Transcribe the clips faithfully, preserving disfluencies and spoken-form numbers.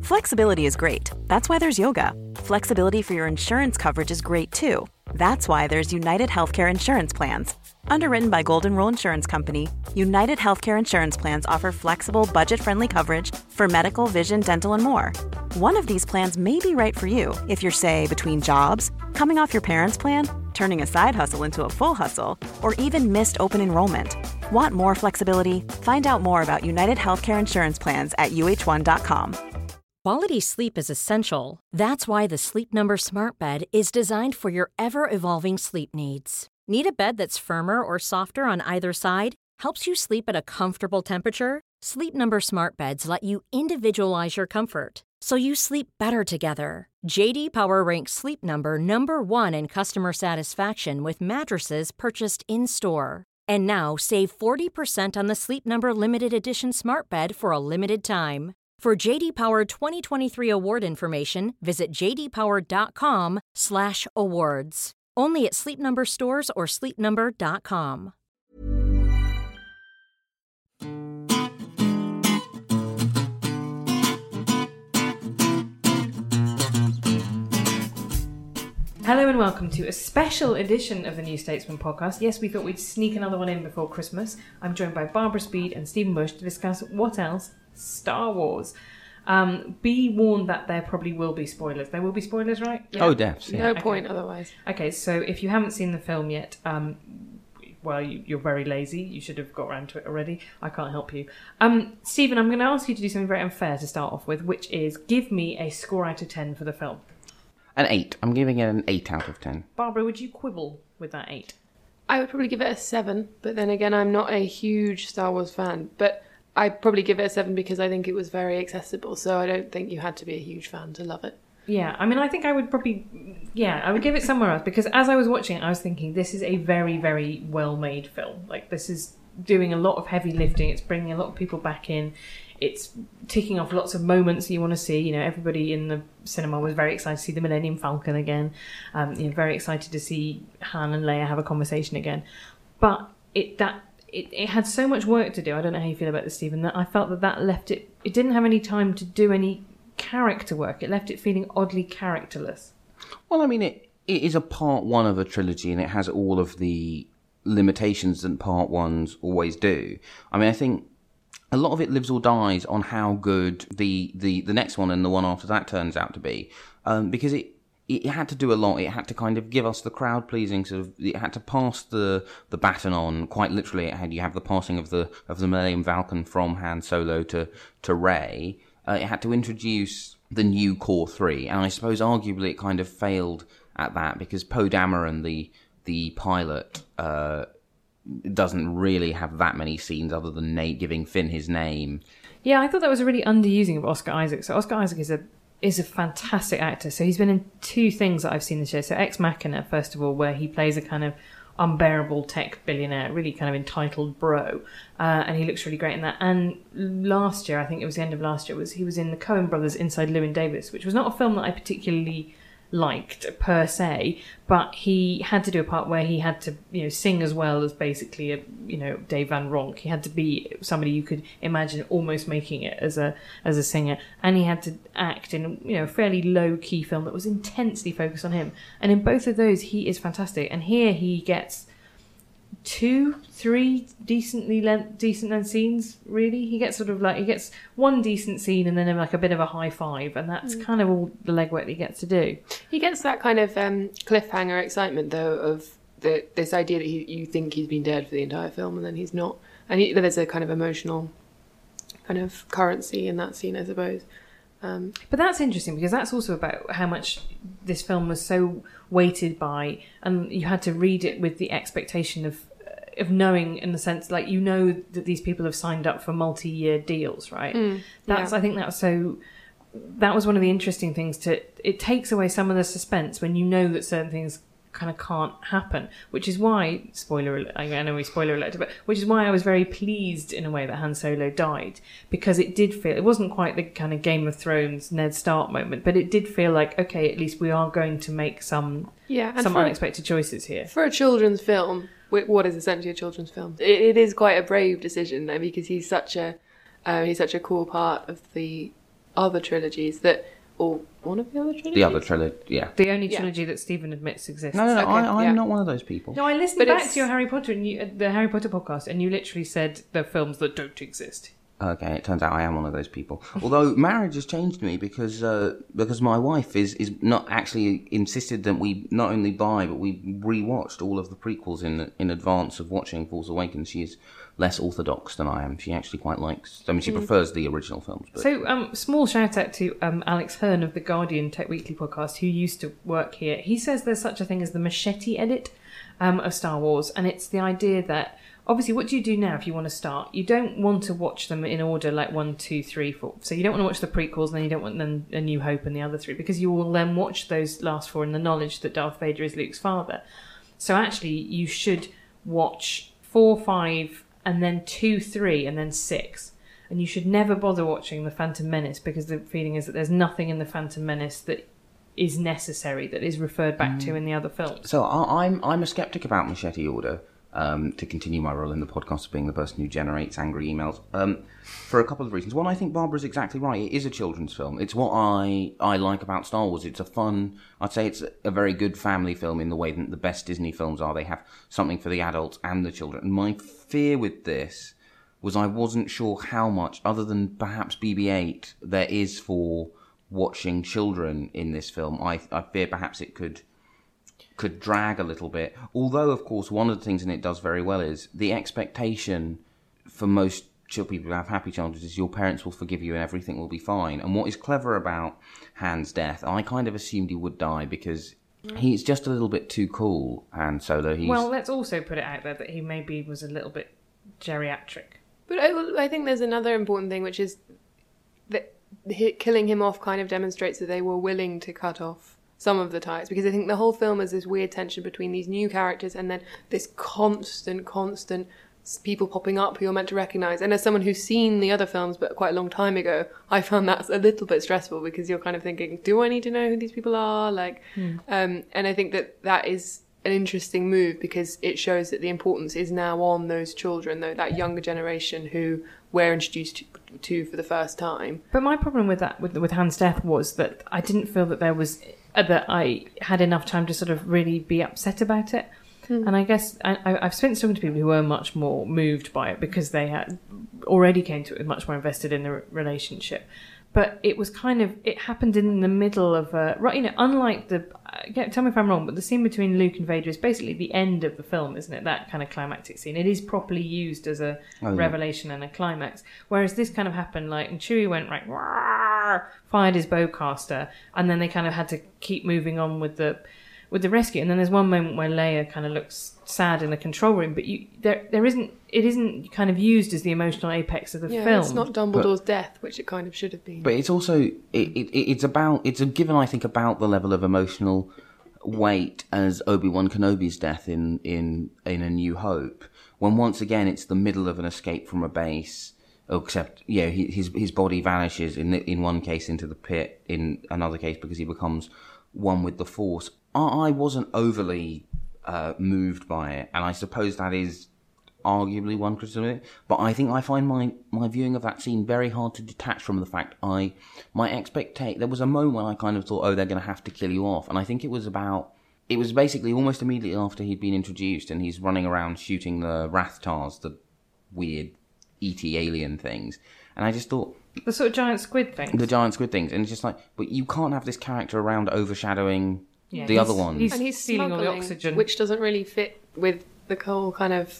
Flexibility is great. That's why there's yoga. Flexibility for your insurance coverage is great too. That's why there's United Healthcare Insurance Plans. Underwritten by Golden Rule Insurance Company, United Healthcare Insurance Plans offer flexible, budget-friendly coverage for medical, vision, dental, and more. One of these plans may be right for you if you're, say, between jobs, coming off your parents' plan, turning a side hustle into a full hustle, or even missed open enrollment. Want more flexibility? Find out more about United Healthcare Insurance Plans at U H one dot com. Quality sleep is essential. That's why the Sleep Number Smart Bed is designed for your ever-evolving sleep needs. Need a bed that's firmer or softer on either side? Helps you sleep at a comfortable temperature? Sleep Number Smart Beds let you individualize your comfort, so you sleep better together. J D Power ranks Sleep Number number one in customer satisfaction with mattresses purchased in-store. And now save forty percent on the Sleep Number Limited Edition Smart Bed for a limited time. For J D Power twenty twenty-three award information, visit j d power dot com slash awards. Only at Sleep Number stores or sleep number dot com. Hello and welcome to a special edition of the New Statesman podcast. Yes, we thought we'd sneak another one in before Christmas. I'm joined by Barbara Speed and Stephen Bush to discuss what else? Star Wars. Um, be warned that there probably will be spoilers. There will be spoilers, right? Yeah. Oh, definitely. No okay. point otherwise. Okay, so if you haven't seen the film yet, um, well, you, you're very lazy. You should have got around to it already. I can't help you. Um, Stephen, I'm going to ask you to do something very unfair to start off with, which is give me a score out of ten for the film. An eight. I'm giving it an eight out of ten. Barbara, would you quibble with that eight? I would probably give it a seven, but then again, I'm not a huge Star Wars fan. But I'd probably give it a seven because I think it was very accessible, so I don't think you had to be a huge fan to love it. Yeah, I mean, I think I would probably, yeah, I would give it somewhere else, because as I was watching it, I was thinking, this is a very, very well-made film. Like, this is doing a lot of heavy lifting, it's bringing a lot of people back in, it's ticking off lots of moments that you want to see. You know, everybody in the cinema was very excited to see the Millennium Falcon again, um, you know, very excited to see Han and Leia have a conversation again. But it that It, it had so much work to do. I don't know how you feel about this, Stephen, that I felt that that left it... It didn't have any time to do any character work. It left it feeling oddly characterless. Well, I mean, it, it is a part one of a trilogy, and it has all of the limitations that part ones always do. I mean, I think a lot of it lives or dies on how good the, the, the next one and the one after that turns out to be. Um, because it It had to do a lot. It had to kind of give us the crowd-pleasing sort of. It had to pass the the baton on. Quite literally, it had you have the passing of the of the Millennium Falcon from Han Solo to to Rey. Uh, it had to introduce the new core three, and I suppose arguably it kind of failed at that because Poe Dameron, the the pilot, uh, doesn't really have that many scenes other than Nate giving Finn his name. Yeah, I thought that was a really underusing of Oscar Isaac. So Oscar Isaac is a is a fantastic actor. So he's been in two things that I've seen this year. So Ex Machina, first of all, where he plays a kind of unbearable tech billionaire, really kind of entitled bro, uh, and he looks really great in that. And last year, I think it was the end of last year, was he was in the Coen Brothers Inside Llewyn Davis, which was not a film that I particularly liked per se, but he had to do a part where he had to, you know, sing as well as basically a, you know, Dave Van Ronk. He had to be somebody you could imagine almost making it as a as a singer, and he had to act in, you know, a fairly low key film that was intensely focused on him. And in both of those, he is fantastic. And here he gets two, three decently length, decent length scenes. Really, he gets sort of like he gets one decent scene and then like a bit of a high five, and that's mm. kind of all the legwork that he gets to do. He gets that kind of um, cliffhanger excitement though of the this idea that he, you think he's been dead for the entire film and then he's not, and he, there's a kind of emotional kind of currency in that scene, I suppose. Um, but that's interesting because that's also about how much this film was so weighted by, and you had to read it with the expectation of of knowing, in the sense, like, you know that these people have signed up for multi-year deals, right? Mm, that's yeah. I think that's so that was one of the interesting things. To it takes away some of the suspense when you know that certain things kind of can't happen, which is why, spoiler alert, I know we spoiler alert, but which is why I was very pleased in a way that Han Solo died, because it did feel, it wasn't quite the kind of Game of Thrones Ned Stark moment, but it did feel like, okay, at least we are going to make some yeah, and some for, unexpected choices here. For a children's film, what is essentially a children's film, it, it is quite a brave decision, though, because he's such a uh, he's such a core part of the other trilogies that, or one of the other trilogies? The other trilogy, yeah. The only Yeah. trilogy that Stephen admits exists. No, no, no, Okay, I, I'm yeah. not one of those people. No, I listened But back it's- to your Harry Potter and you, uh, the Harry Potter podcast, and you literally said the films that don't exist. Okay, it turns out I am one of those people. Although marriage has changed me because uh, because my wife is, is not actually insisted that we not only buy but we rewatched all of the prequels in in advance of watching Force Awakens. She is less orthodox than I am. She actually quite likes. I mean, she prefers the original films. But... So, um, small shout out to um, Alex Hearn of the Guardian Tech Weekly podcast, who used to work here. He says there's such a thing as the machete edit um, of Star Wars, and it's the idea that obviously, what do you do now if you want to start? You don't want to watch them in order like one, two, three, four. So you don't want to watch the prequels, and then you don't want then A New Hope and the other three, because you will then watch those last four in the knowledge that Darth Vader is Luke's father. So actually, you should watch four, five, and then two, three, and then six. And you should never bother watching The Phantom Menace, because the feeling is that there's nothing in The Phantom Menace that is necessary, that is referred back to in the other films. So I, I'm I'm a skeptic about Machete Order. Um, to continue my role in the podcast of being the person who generates angry emails, um, for a couple of reasons. One, I think Barbara's exactly right. It is a children's film. It's what I, I like about Star Wars. It's a fun, I'd say it's a very good family film in the way that the best Disney films are. They have something for the adults and the children. And my fear with this was I wasn't sure how much, other than perhaps B B eight, there is for watching children in this film. I, I fear perhaps it could... could drag a little bit. Although, of course, one of the things in it does very well is the expectation for most child people who have happy childhoods is your parents will forgive you and everything will be fine. And what is clever about Han's death, I kind of assumed he would die because he's just a little bit too cool, Han Solo. He's... Well, let's also put it out there that he maybe was a little bit geriatric. But I, I think there's another important thing, which is that hi- killing him off kind of demonstrates that they were willing to cut off some of the ties, because I think the whole film is this weird tension between these new characters and then this constant, constant people popping up who you're meant to recognise. And as someone who's seen the other films but quite a long time ago, I found that a little bit stressful, because you're kind of thinking, do I need to know who these people are? Like, mm. um, and I think that that is an interesting move, because it shows that the importance is now on those children, though, that younger generation who we're introduced to, to for the first time. But my problem with that, with, with Han's death, was that I didn't feel that there was... that I had enough time to sort of really be upset about it. Mm. And I guess I, I've spent talking to people who were much more moved by it because they had already came to it much more invested in the relationship. But it was kind of, it happened in the middle of a, right, you know, unlike the, uh, tell me if I'm wrong, but the scene between Luke and Vader is basically the end of the film, isn't it? That kind of climactic scene. It is properly used as a oh, yeah. revelation and a climax. Whereas this kind of happened like, and Chewie went like, Wah! Fired his bowcaster, and then they kind of had to keep moving on with the with the rescue. And then there's one moment where Leia kind of looks sad in the control room, but you there there isn't it isn't kind of used as the emotional apex of the yeah, film. It's not Dumbledore's but, death, which it kind of should have been. But it's also it, it it's about it's a given I think about the level of emotional weight as Obi-Wan Kenobi's death in in in A New Hope, when once again it's the middle of an escape from a base. Except, yeah, his his body vanishes in in one case into the pit, in another case because he becomes one with the Force. I wasn't overly uh, moved by it, and I suppose that is arguably one criticism of it. But I think I find my, my viewing of that scene very hard to detach from the fact I my expectation. There was a moment when I kind of thought, oh, they're going to have to kill you off, and I think it was about. It was basically almost immediately after he'd been introduced, and he's running around shooting the Rathtars, the weird E T alien things, and I just thought the sort of giant squid things. The giant squid things, and it's just like, but you can't have this character around overshadowing yeah, the other ones. He's and he's stealing all the oxygen, which doesn't really fit with the whole kind of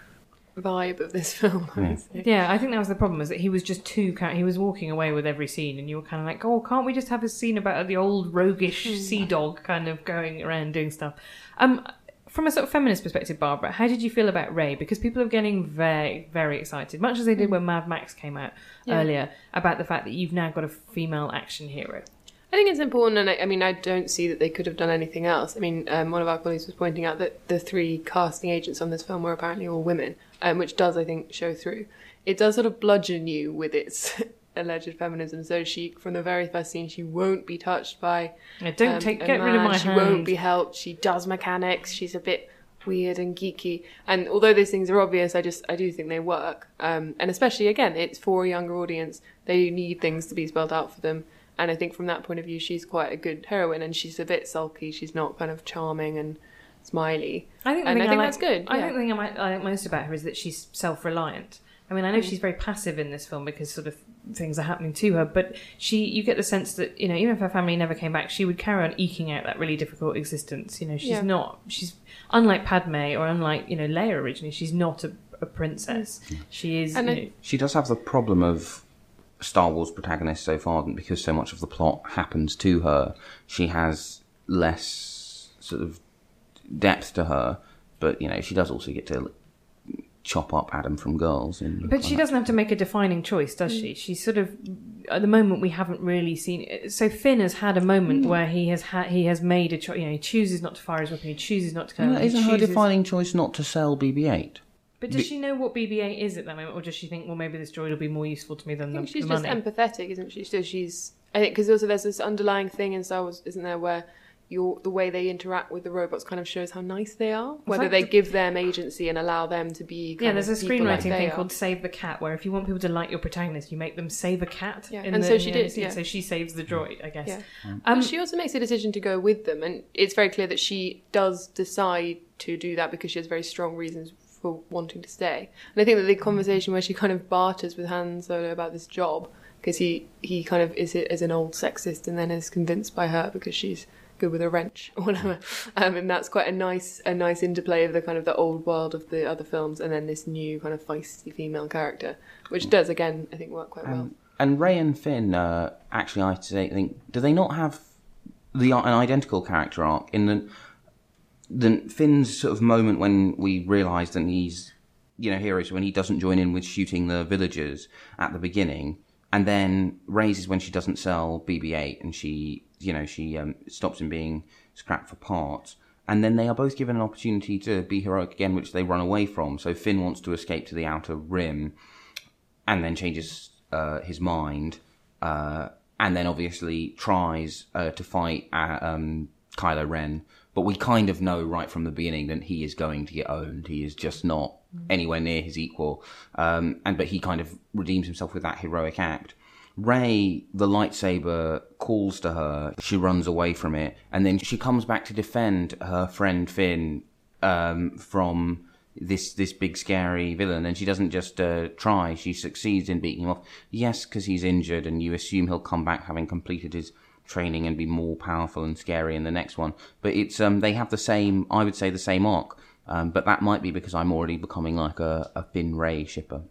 vibe of this film. Yeah. yeah, I think that was the problem, is that he was just too. He was walking away with every scene, and you were kind of like, oh, can't we just have a scene about the old roguish sea dog kind of going around doing stuff? Um. From a sort of feminist perspective, Barbara, how did you feel about Rey? Because people are getting very, very excited, much as they did when Mad Max came out yeah. earlier, about the fact that you've now got a female action hero. I think it's important, and I, I mean, I don't see that they could have done anything else. I mean, um, one of our colleagues was pointing out that the three casting agents on this film were apparently all women, um, which does, I think, show through. It does sort of bludgeon you with its alleged feminism. So she, from the very first scene, she won't be touched by yeah, don't um, take a get man. rid of my she hand. Won't be helped. She does mechanics. She's a bit weird and geeky. And although those things are obvious, I just I do think they work. Um, and especially, again, it's for a younger audience. They need things to be spelled out for them. And I think from that point of view, she's quite a good heroine, and she's a bit sulky. She's not kind of charming and smiley. I think, the and thing I think I like, that's good. I yeah. think the thing I, might, I like most about her is that she's self-reliant. I mean, I know Mm. she's very passive in this film because sort of things are happening to her, but she, you get the sense that, you know, even if her family never came back, she would carry on eking out that really difficult existence. You know, she's Yeah. not, she's, unlike Padme or unlike, you know, Leia originally, she's not a, a princess. She is, And you I- know, She does have the problem of Star Wars protagonists so far, because so much of the plot happens to her. She has less sort of depth to her, but, you know, she does also get to chop up Adam from Girls. In But she doesn't have to make a defining choice, does she? She's sort of, at the moment, we haven't really seen it. So Finn has had a moment where he has ha- he has made a choice. You know, he chooses not to fire his weapon. He chooses not to kill. No, He isn't her chooses- defining choice not to sell B B eight? But does she know what B B eight is at that moment, or does she think, well, maybe this droid will be more useful to me than I the, think she's the just money? empathetic, isn't she? So she's, I think, because also there's this underlying thing in Star Wars, isn't there, where your the way they interact with the robots kind of shows how nice they are, whether fact, they the- give them agency and allow them to be. Kind Yeah, there's a of people like screenwriting they thing are. called Save the Cat, where if you want people to like your protagonist, you make them save a cat. Yeah, in and the, so in she the did, scene. yeah. So she saves the droid, I guess. Yeah. Um, But she also makes a decision to go with them, and it's very clear that she does decide to do that because she has very strong reasons for wanting to stay. And I think that the conversation where she kind of barters with Han Solo about this job, because he, he kind of is is an old sexist and then is convinced by her because she's good with a wrench or whatever, um, and that's quite a nice a nice interplay of the kind of the old world of the other films and then this new kind of feisty female character, which does again I think work quite well. Um, and Ray and Finn, uh, actually, I say, think, do they not have the an identical character arc in the the Finn's sort of moment when we realise that he's, you know, heroes when he doesn't join in with shooting the villagers at the beginning, and then Ray's is when she doesn't sell B B eight and she, you know, she um, stops him being scrapped for parts. And then they are both given an opportunity to be heroic again, which they run away from. So Finn wants to escape to the Outer Rim, and then changes uh, his mind, uh, and then obviously tries uh, to fight uh, um, Kylo Ren. But we kind of know right from the beginning that he is going to get owned. He is just not anywhere near his equal. Um, and but he kind of redeems himself with that heroic act. Rey, the lightsaber, calls to her. She runs away from it, and then she comes back to defend her friend Finn um, from this this big scary villain. And she doesn't just uh, try; she succeeds in beating him off. Yes, because he's injured, and you assume he'll come back having completed his training and be more powerful and scary in the next one. But it's um, they have the same, I would say, the same arc. Um, but that might be because I'm already becoming like a, a Finn Rey shipper.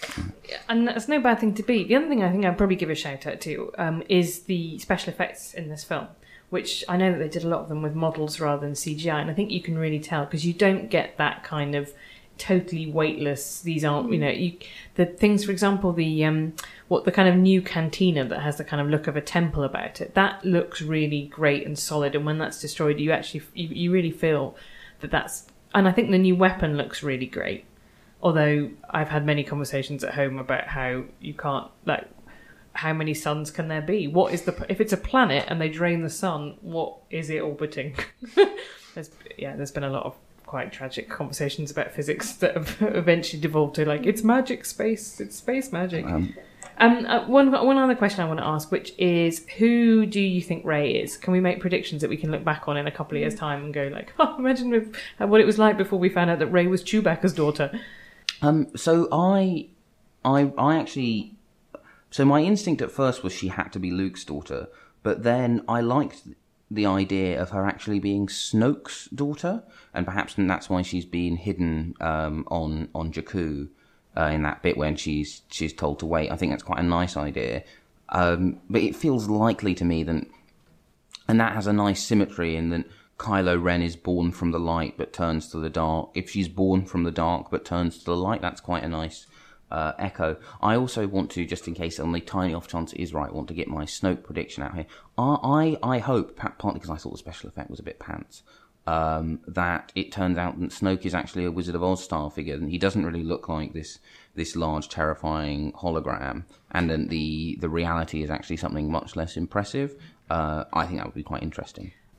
And that's no bad thing to be. The other thing I think I'd probably give a shout out to um, is the special effects in this film, which I know that they did a lot of them with models rather than C G I, and I think you can really tell because you don't get that kind of totally weightless. These aren't, you know, you, the things. For example, the um, what the kind of new cantina that has the kind of look of a temple about it. That looks really great and solid, and when that's destroyed, you actually you, you really feel that that's. And I think the new weapon looks really great. Although I've had many conversations at home about how you can't, like, how many suns can there be? What is the, if it's a planet and they drain the sun, what is it orbiting? there's, yeah, there's been a lot of quite tragic conversations about physics that have eventually devolved to, like, it's magic space, it's space magic. Um, um uh, one one other question I want to ask, which is, who do you think Rey is? Can we make predictions that we can look back on in a couple of years' time and go, like, oh, imagine if, uh, what it was like before we found out that Rey was Chewbacca's daughter? Um, so I, I, I actually, so my instinct at first was she had to be Luke's daughter, but then I liked the idea of her actually being Snoke's daughter, and perhaps that's why she's been hidden um, on on Jakku uh, in that bit when she's she's told to wait. I think that's quite a nice idea, um, but it feels likely to me that, and that has a nice symmetry in that Kylo Ren is born from the light but turns to the dark. If she's born from the dark but turns to the light, that's quite a nice uh, echo. I also want to, just in case on the tiny off chance it is right, want to get my Snoke prediction out here. I I, I hope, partly because I thought the special effect was a bit pants, um, that it turns out that Snoke is actually a Wizard of Oz style figure, and he doesn't really look like this this large, terrifying hologram, and then the, the reality is actually something much less impressive. Uh, I think that would be quite interesting.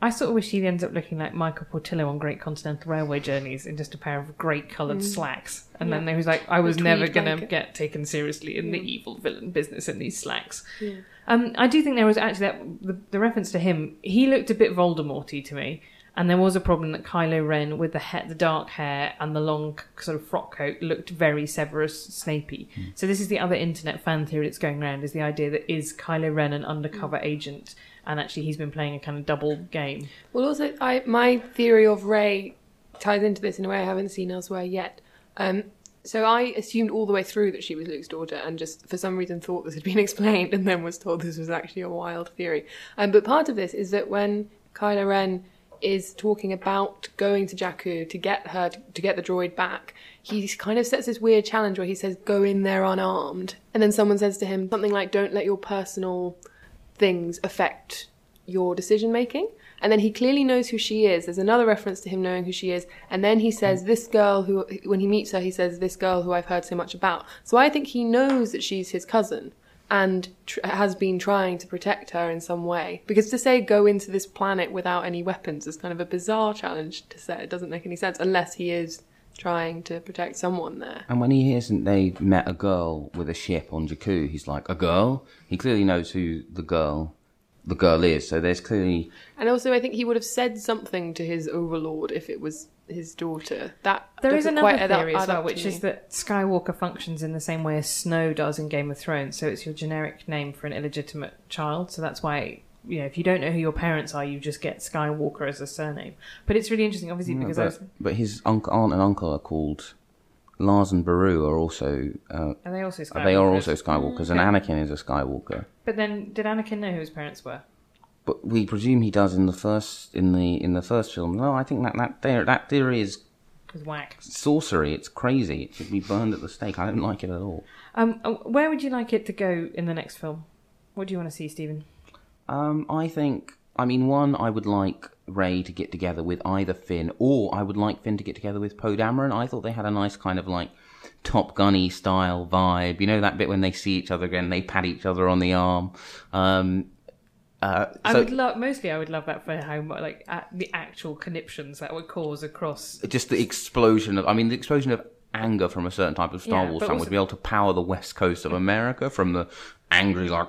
I sort of wish he ends up looking like Michael Portillo on Great Continental Railway Journeys in just a pair of great coloured mm. slacks. And yeah. then he was like, I was never going to get taken seriously in yeah. the evil villain business in these slacks. Yeah. Um, I do think there was actually that, the, the reference to him, he looked a bit Voldemort-y to me. And there was a problem that Kylo Ren, with the he- the dark hair and the long sort of frock coat, looked very Severus Snapey. Mm. So this is the other internet fan theory that's going around, is the idea that is Kylo Ren an undercover mm. agent, and actually he's been playing a kind of double game. Well, also, I my theory of Rey ties into this in a way I haven't seen elsewhere yet. Um, so I assumed all the way through that she was Luke's daughter, and just for some reason thought this had been explained, and then was told this was actually a wild theory. Um, but part of this is that when Kylo Ren is talking about going to Jakku to get her to, to get the droid back, he kind of sets this weird challenge where he says, go in there unarmed, and then someone says to him something like, don't let your personal things affect your decision making. And then he clearly knows who she is. There's another reference to him knowing who she is, and then he says, this girl who, when he meets her, he says, this girl who I've heard so much about. So I think he knows that she's his cousin and tr- has been trying to protect her in some way. Because to say go into this planet without any weapons is kind of a bizarre challenge to set. It doesn't make any sense unless he is trying to protect someone there. And when he hears that they met a girl with a ship on Jakku, he's like, a girl? He clearly knows who the girl the girl is, so there's clearly... And also I think he would have said something to his overlord if it was his daughter. That there is another theory as well, which is that Skywalker functions in the same way as Snow does in Game of Thrones. So it's your generic name for an illegitimate child. So that's why, you know, if you don't know who your parents are, you just get Skywalker as a surname. But it's really interesting, obviously, no, because but, I was... but his uncle, aunt and uncle are called Lars and Beru are also. Uh, are they also Skywalkers? They are also Skywalkers, and Anakin is a Skywalker. But then, did Anakin know who his parents were? But we presume he does in the first in the in the first film. No, I think that that theory, that theory is It's whack. sorcery. It's crazy. It should be burned at the stake. I don't like it at all. Um, where would you like it to go in the next film? What do you want to see, Stephen? Um, I think. I mean, one, I would like Rey to get together with either Finn, or I would like Finn to get together with Poe Dameron. I thought they had a nice kind of like Top Gun-y style vibe. You know that bit when they see each other again, they pat each other on the arm. Um, Uh, so, I would love mostly. I would love that for how much, like at the actual conniptions that would cause across. Just the explosion of, I mean, the explosion of anger from a certain type of Star Yeah, Wars but fan also- would be able to power the west coast of America from the angry like.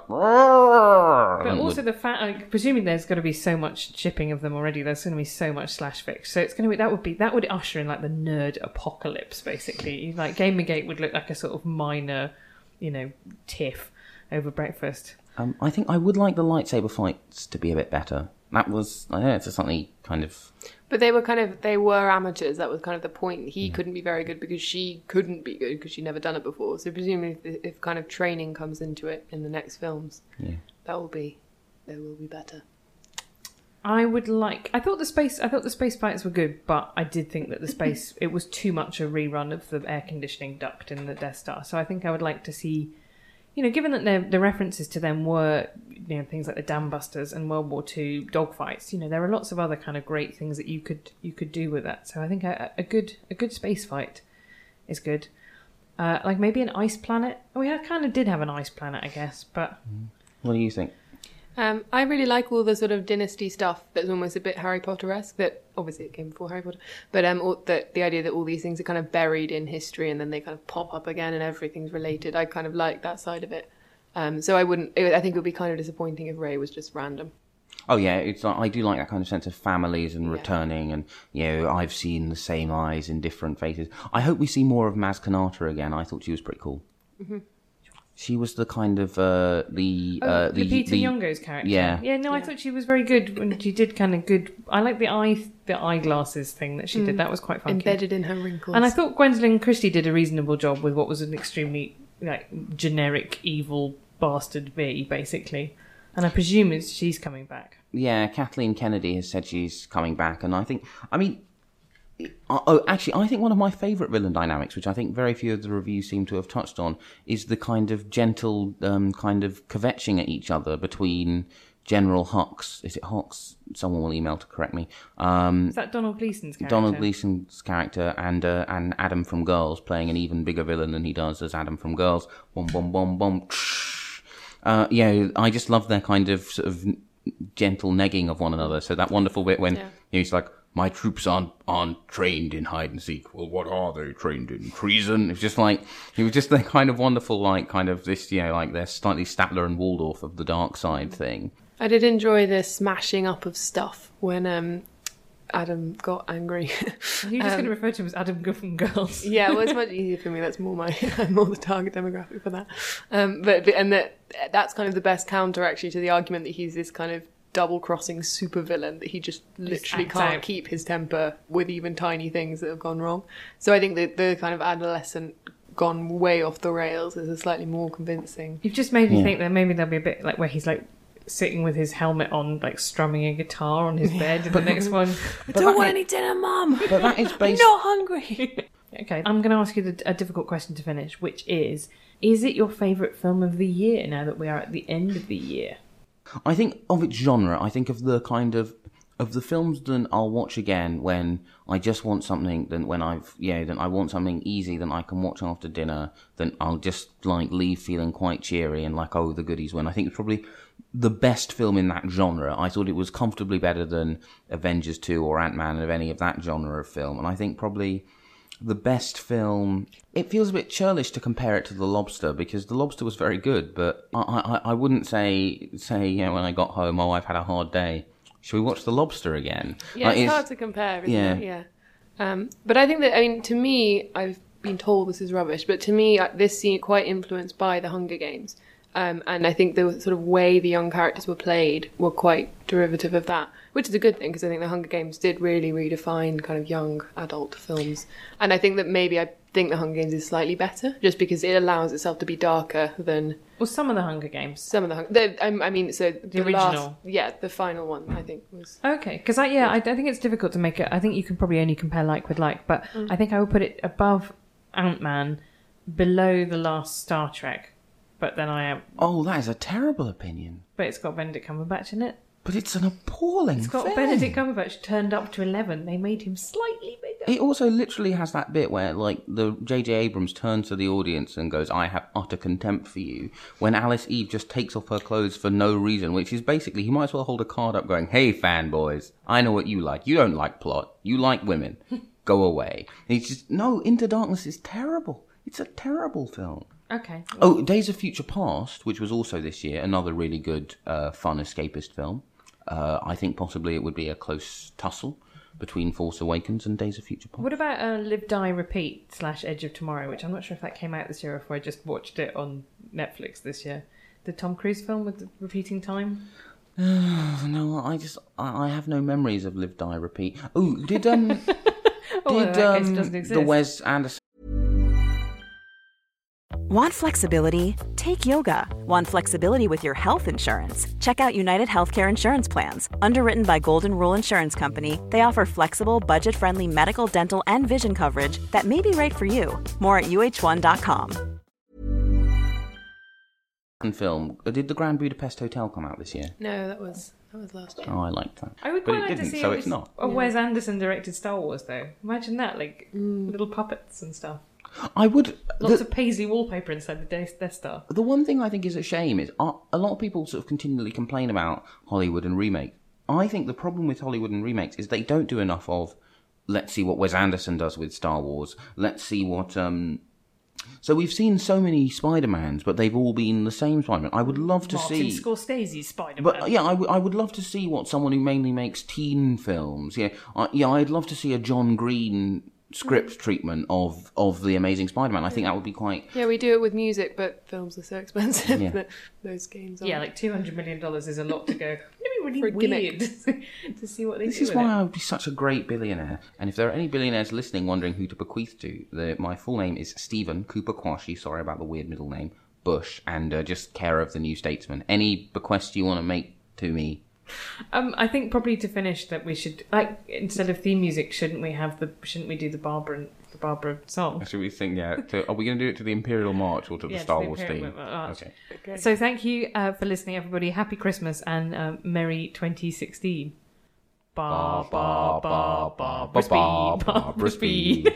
But also the fact, like, presuming there's going to be so much shipping of them already, there's going to be so much slash fics. So it's going to be that would be that would usher in like the nerd apocalypse, basically. Like Gamergate would look like a sort of minor, you know, tiff over breakfast. Um, I think I would like the lightsaber fights to be a bit better. That was, I don't know, it's just something kind of. But they were kind of, they were amateurs. That was kind of the point. He couldn't be very good because she couldn't be good because she'd never done it before. So presumably if, if kind of training comes into it in the next films, Yeah. that will be, they will be better. I would like. I thought the space. I thought the space fights were good, but I did think that the space it was too much a rerun of the air conditioning duct in the Death Star. So I think I would like to see. You know, given that the, the references to them were, you know, things like the Dam Busters and World War Two dogfights. You know, there are lots of other kind of great things that you could you could do with that. So I think a, a good a good space fight is good. Uh, like maybe an ice planet. We had, kind of did have an ice planet, I guess. But What do you think? Um, I really like all the sort of dynasty stuff that's almost a bit Harry Potter-esque, that obviously it came before Harry Potter, but um, all, the, the idea that all these things are kind of buried in history and then they kind of pop up again and everything's related. I kind of like that side of it. Um, so I wouldn't, I think it would be kind of disappointing if Rey was just random. Oh yeah, it's like, I do like that kind of sense of families and Yeah. returning, and you know, I've seen the same eyes in different faces. I hope we see more of Maz Kanata again. I thought she was pretty cool. Mm-hmm. She was the kind of uh, the oh, uh, the Lupita the, Nyong'o's character. Yeah. yeah. No, I Yeah. thought she was very good when she did kind of good. I like the eye the eyeglasses thing that she did. That was quite funky. Embedded in her wrinkles. And I thought Gwendolyn Christie did a reasonable job with what was an extremely like generic evil bastard bee, basically. And I presume it's, she's coming back. Yeah, Kathleen Kennedy has said she's coming back, and I think, I mean, oh, actually, I think one of my favourite villain dynamics, which I think very few of the reviews seem to have touched on, is the kind of gentle um, kind of kvetching at each other between General Hux. Is it Hux? Someone will email to correct me. Um, Is that Donald Gleason's character? Donald Gleason's character and uh, and Adam from Girls playing an even bigger villain than he does as Adam from Girls. Boom, boom, boom, boom. Uh, yeah, I just love their kind of sort of gentle negging of one another. So that wonderful bit when Yeah. he's like, my troops aren't aren't trained in hide and seek. Well, what are they trained in? Treason. It's just like he was just the kind of wonderful, like kind of this, you know, like they're slightly Statler and Waldorf of the dark side thing. I did enjoy the smashing up of stuff when um, Adam got angry. You're just going to refer to him as Adam Guffin Girls. Yeah, well, it's much easier for me. That's more my, I'm more the target demographic for that. Um, but and that that's kind of the best counter actually to the argument that he's this kind of double-crossing supervillain that he just literally acts can't out. keep his temper with even tiny things that have gone wrong. So I think that the kind of adolescent gone way off the rails is a slightly more convincing. You've just made me Yeah. think that maybe there'll be a bit like where he's like sitting with his helmet on, like strumming a guitar on his bed in the next one. I don't want any dinner, Mum. But that is I'm based. not hungry. Okay, I'm going to ask you the, a difficult question to finish, which is, is it your favourite film of the year now that we are at the end of the year? I think of its genre. I think of the kind of of the films that I'll watch again when I just want something. Then when I've yeah, then I want something easy that I can watch after dinner. Then I'll just like leave feeling quite cheery and like, oh, the goodies win. I think it's probably the best film in that genre. I thought it was comfortably better than Avengers two or Ant-Man of any of that genre of film. And I think probably the best film. It feels a bit churlish to compare it to The Lobster because The Lobster was very good, but I, I, I wouldn't say say you know when I got home, oh, I've had a hard day. Should we watch The Lobster again? Yeah, Like, it's hard to compare, isn't yeah. it? Yeah. Um, but I think that, I mean, to me, I've been told this is rubbish, but to me, uh, this seemed quite influenced by The Hunger Games. Um, and I think the sort of way the young characters were played were quite derivative of that, which is a good thing because I think The Hunger Games did really redefine kind of young adult films. And I think that maybe I think The Hunger Games is slightly better just because it allows itself to be darker than Well, some of the Hunger Games. some of the Hunger... The, I, I mean, so the, original. last... Yeah, the final one, I think, was... Okay, because I yeah, I, I think it's difficult to make it. I think you can probably only compare like with like, but I think I would put it above Ant-Man, below the last Star Trek. But then I am. Oh, that is a terrible opinion. But it's got Benedict Cumberbatch in it. But it's an appalling It's got film. Benedict Cumberbatch turned up to eleven. They made him slightly bigger. It also literally has that bit where, like, the J J Abrams turns to the audience and goes, I have utter contempt for you, when Alice Eve just takes off her clothes for no reason, which is basically, he might as well hold a card up going, hey, fanboys, I know what you like. You don't like plot. You like women. Go away. And he's just, no, Into Darkness is terrible. It's a terrible film. Okay. Oh, Days of Future Past, which was also this year, another really good, uh, fun escapist film. Uh, I think possibly it would be a close tussle between Force Awakens and Days of Future Past. What about uh, Live, Die, Repeat slash Edge of Tomorrow, which I'm not sure if that came out this year or if I just watched it on Netflix this year. The Tom Cruise film with the repeating time? No, I just I I have no memories of Live, Die, Repeat. Oh, did um Oh, well, did that case um doesn't the exist. Wes Anderson Want flexibility? Take yoga. Want flexibility with your health insurance? Check out United Healthcare Insurance Plans. Underwritten by Golden Rule Insurance Company, they offer flexible, budget-friendly medical, dental, and vision coverage that may be right for you. More at U H one dot com. film. uh, Did the Grand Budapest Hotel come out this year? No, that was that was last year. Oh, I liked that. I would but quite it like to didn't, see so a, it's not. a Wes Anderson directed Star Wars, though. Imagine that, like little puppets and stuff. I would. Lots the, of paisley wallpaper inside the Death Death Star. the one thing I think is a shame is uh, a lot of people sort of continually complain about Hollywood and remakes. I think the problem with Hollywood and remakes is they don't do enough of, let's see what Wes Anderson does with Star Wars. Let's see what... um. So we've seen so many Spider-Mans, but they've all been the same Spider-Man. I would love to Martin see... Scorsese's Spider-Man. But yeah, I, w- I would love to see what someone who mainly makes teen films. Yeah, I, yeah, I'd love to see a John Green script treatment of of the Amazing Spider-Man. I think that would be quite. Yeah, we do it with music, but films are so expensive Yeah. that those games are. yeah, like two hundred million dollars is a lot to go. It'd be really For a weird gimmick. to see what they This do is with why it. I would be such a great billionaire. And if there are any billionaires listening wondering who to bequeath to, the, my full name is Stephen Cooper Quashie. Sorry about the weird middle name. Bush, and uh, just care of the New Statesman. Any bequest you want to make to me? Um, I think probably to finish that we should, like, instead of theme music, shouldn't we have the? Shouldn't we do the Barbara the Barbara song? Should we sing? Yeah. To, are we going to do it to the Imperial March or to the Yeah, to Star the Wars Imperial theme? March. Okay. Okay. So thank you uh, for listening, everybody. Happy Christmas and uh, Merry twenty sixteen. Ba ba ba ba Barbara Speed, Barbara Speed.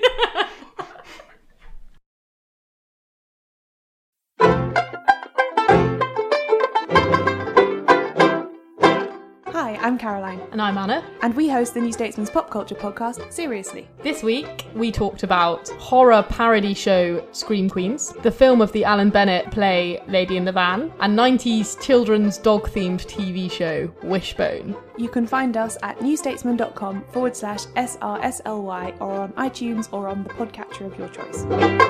Hi, I'm Caroline. And I'm Anna. And we host the New Statesman's pop culture podcast, Seriously. This week, we talked about horror parody show Scream Queens, the film of the Alan Bennett play Lady in the Van, and nineties children's dog-themed T V show Wishbone. You can find us at newstatesman.com forward slash SRSLY or on iTunes or on the podcatcher of your choice.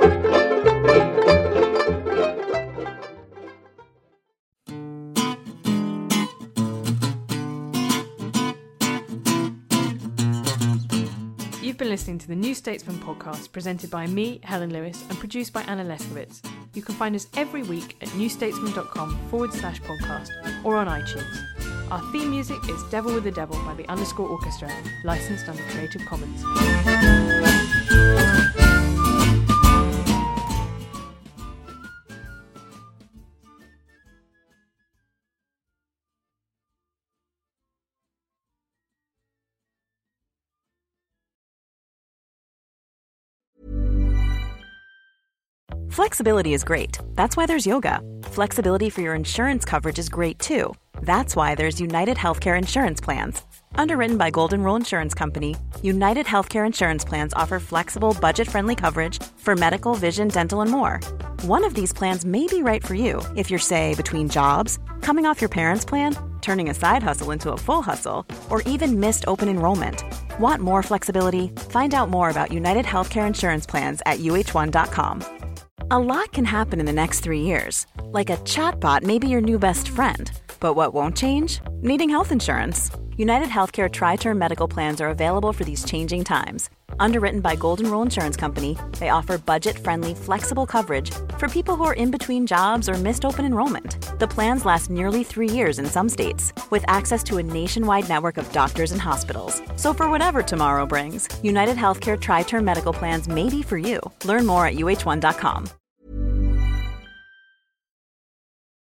You've been listening to the New Statesman podcast presented by me, Helen Lewis, and produced by Anna Leskowitz. You can find us every week at newstatesman.com forward slash podcast or on iTunes. Our theme music is Devil with the Devil by the Underscore Orchestra, licensed under Creative Commons. Flexibility is great. That's why there's yoga. Flexibility for your insurance coverage is great too. That's why there's United Healthcare Insurance Plans. Underwritten by Golden Rule Insurance Company, United Healthcare Insurance Plans offer flexible, budget-friendly coverage for medical, vision, dental, and more. One of these plans may be right for you if you're, say, between jobs, coming off your parents' plan, turning a side hustle into a full hustle, or even missed open enrollment. Want more flexibility? Find out more about United Healthcare Insurance Plans at U H one dot com. A lot can happen in the next three years. Like a chatbot may be your new best friend. But what won't change? Needing health insurance. United Healthcare Tri-Term Medical Plans are available for these changing times. Underwritten by Golden Rule Insurance Company, they offer budget-friendly, flexible coverage for people who are in between jobs or missed open enrollment. The plans last nearly three years in some states, with access to a nationwide network of doctors and hospitals. So for whatever tomorrow brings, United Healthcare Tri-Term Medical Plans may be for you. Learn more at U H one dot com.